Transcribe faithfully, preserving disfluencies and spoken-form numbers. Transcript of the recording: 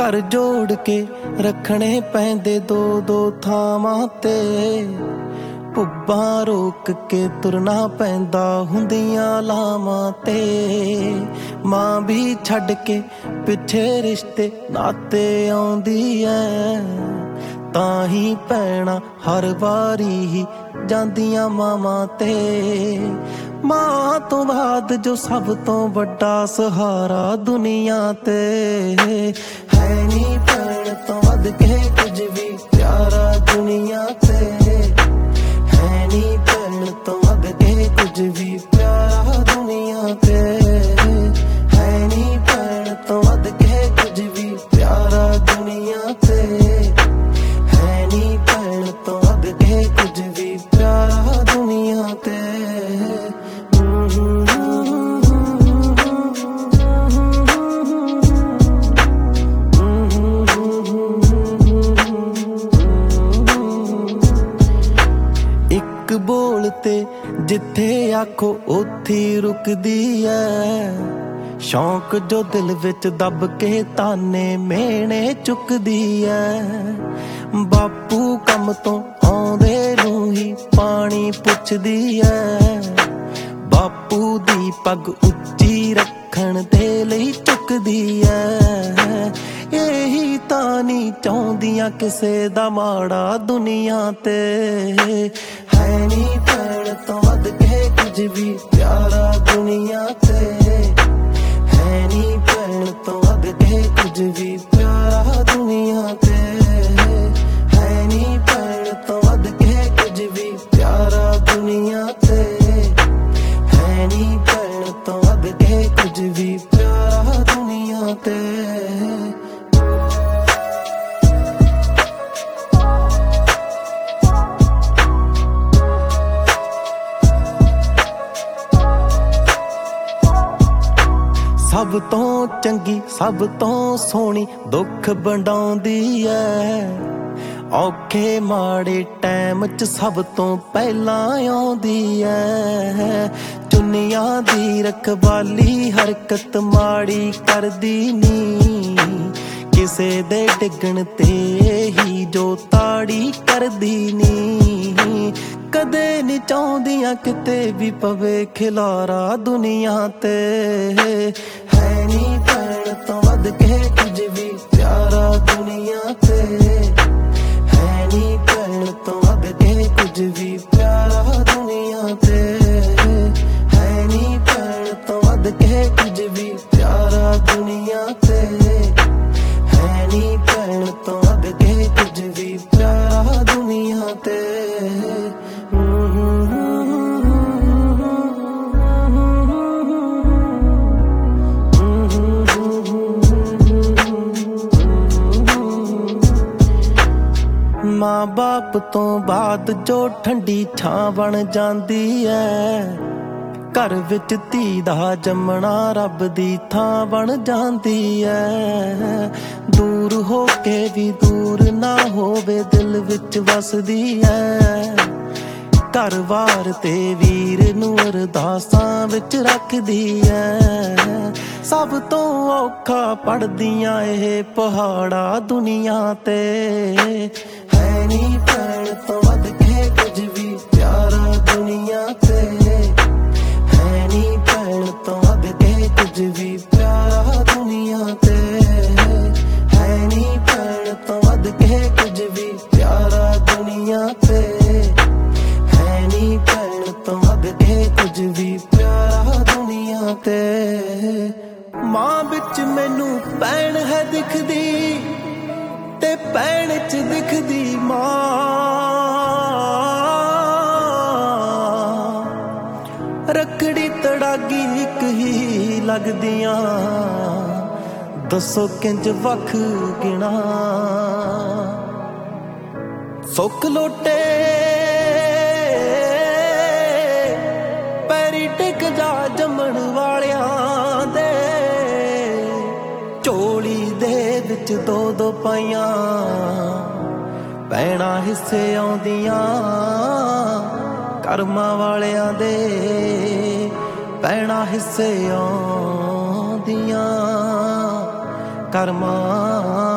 घर जोड़ के रखने पैंदे दो दो थावां ते पुब्बां रोक के तुरना पैंदा हुंदियां लावां ते मां भी छड्ड के पिछे रिश्ते नाते आउंदी ऐ तां ही भैणां हर वारी ही जांदियां मावां ते मां तो बाद जो सब तो बड़ा सहारा दुनिया ते है नी भैण तो वध के कुछ भी प्यारा दुनिया ते है नी भैण तो वध के कुछ भी प्यारा दुनिया ते है नी भैण तो वध के कुछ भी प्यारा दुनिया ते है नी भैण तो वध के कुछ भी प्यारा दुनिया ते बोलते जिथे आखो उथे रुकदी है शौक जो दिल विच दब के ताने मेने चुकदी है बापू कम तो आउंदे नूं ही पानी पुछदी है बापू दी पग उच्ची रखण दे लई चुकदी है यही तां नहीं चाहुंदियां किसे दा माड़ा दुनिया ते है नी भैण तो वध के कुछ भी प्यारा दुनिया ते है नी भैण तो वध के कुछ भी प्यारा दुनिया ते है नी भैण तो वध के कुछ भी प्यारा दुनिया ते है नी भैण तो वध के कुछ भी प्यारा दुनिया ते सब तो चंगी सब तो सोहनी दुख वंडाउंदी ऐ औखे माड़े टैम च सब तो पहला आउंदी ऐ चुनियां दी रखवाली हरकत माड़ी करदी नी किसे दे डिगण ते ही जो ताड़ी करदी नी कदे नी चाहुंदियां किते भी पवे खिलारा दुनिया ते है नी भैण तो वध के कुछ भी प्यारा दुनिया ते है नी भैण तो वध के कुछ भी प्यारा दुनिया ते है नी भैण तो वध के कुछ भी प्यारा दुनिया ते है नी भैण तो वध के कुछ भी प्यारा दुनिया ते मां बाप तो बाद जो ठंडी छां बन जांदी है घर विच धी दा जमना रब दी थां बन जांदी है दूर हो के भी दूर ना होवे दिल विच वसदी है घर वार ते वीर नूं अरदासां विच रखदी है सब तो औखा पढ़दियां एह पहाड़ा दुनिया ते है नी भैण तो वध के कुछ भी प्यारा दुनिया ते है नी भैण तो वध के कुछ भी प्यारा दुनिया ते है नी भैण तो वध के कुछ भी प्यारा दुनिया ते है नी भैण तो वध के कुछ भी प्यारा दुनिया ते मां बिच मैनू भैण है दिखदी ते भैण च दिखदी मां रखड़ी तड़ागी इक ही लगदियां दसो किंज वख गिना सुख लोटे पैरी टिक जा जमण वालियां दे झोली दे विच दो दो पाइयां भैणा हिस्से आउंदियां करमां वालियां दे भैणा हिस्से आउंदियां करमां